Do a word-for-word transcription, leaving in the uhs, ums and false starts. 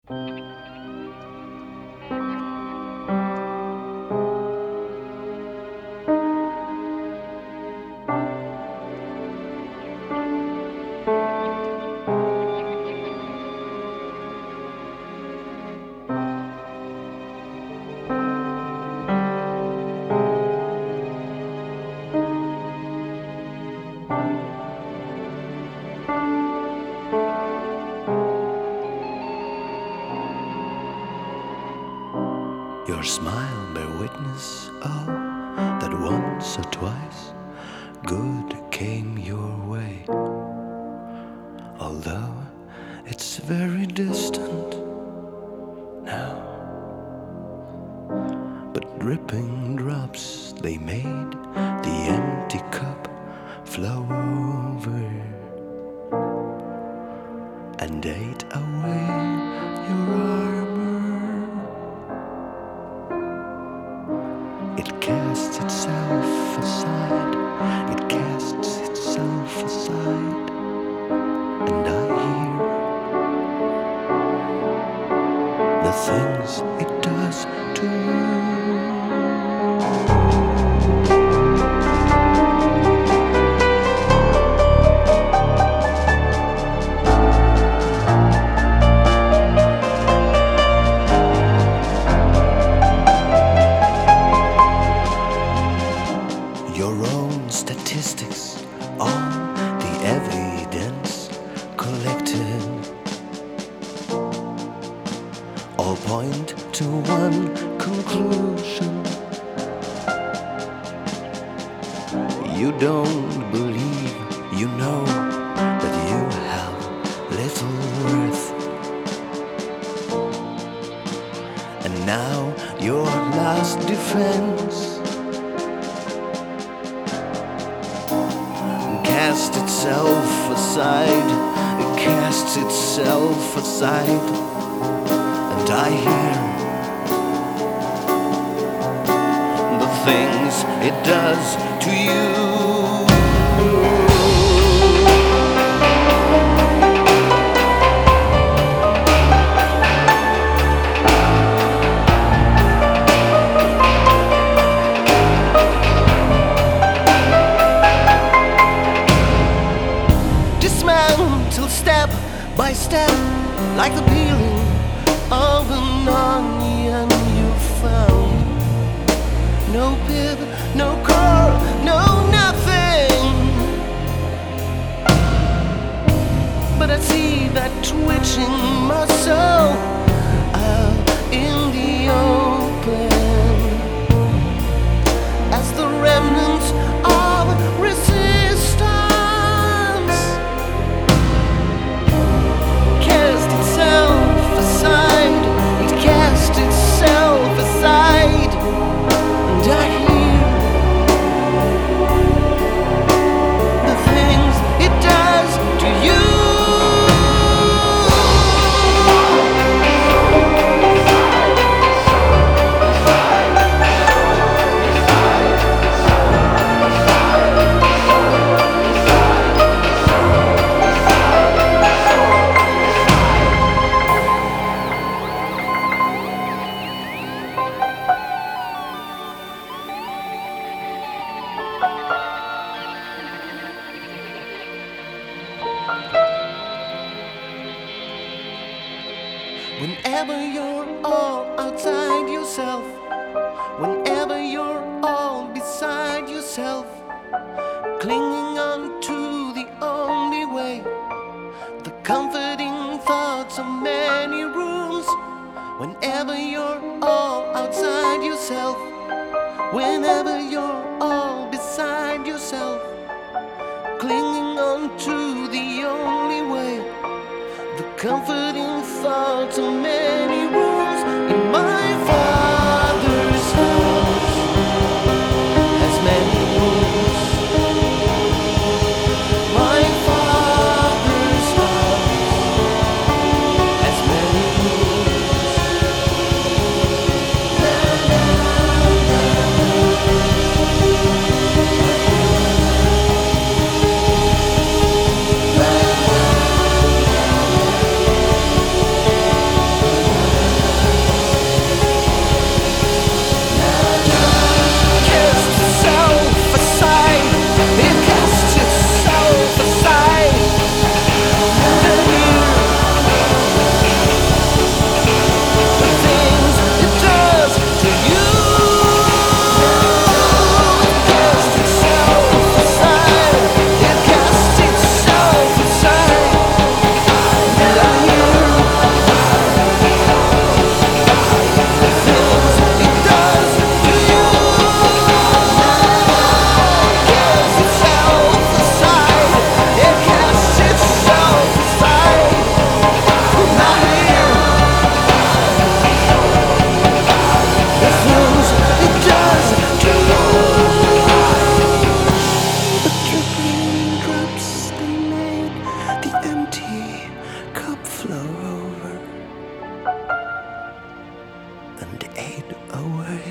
Your smile bear witness, oh, that once or twice good came your way. Although it's very distant now, but dripping drops, they made the empty cup flow over and ate away your armor. It casts itself aside, it casts itself aside, and I hear the things it does to you. Your own statistics on the evidence collected all point to one conclusion. You don't believe you know that you have little worth, and now your last defense cast itself aside, it casts itself aside, and I hear the things it does to you. Dismantle step by step, like the peeling of an onion you found. No pip, no core, no nothing. But I see that twitching muscle out in the open as the remnants of resistance cast itself aside, it cast itself aside, and I hear the things it does to you. Whenever you're all outside yourself, whenever you're all beside yourself, clinging on to the only way, the comforting thoughts of many rooms. Whenever you're all outside yourself, whenever you're all beside yourself, clinging on to the only way, the comforting thoughts of many rooms in my father's house has many rooms. My father's house has many rooms. fade away.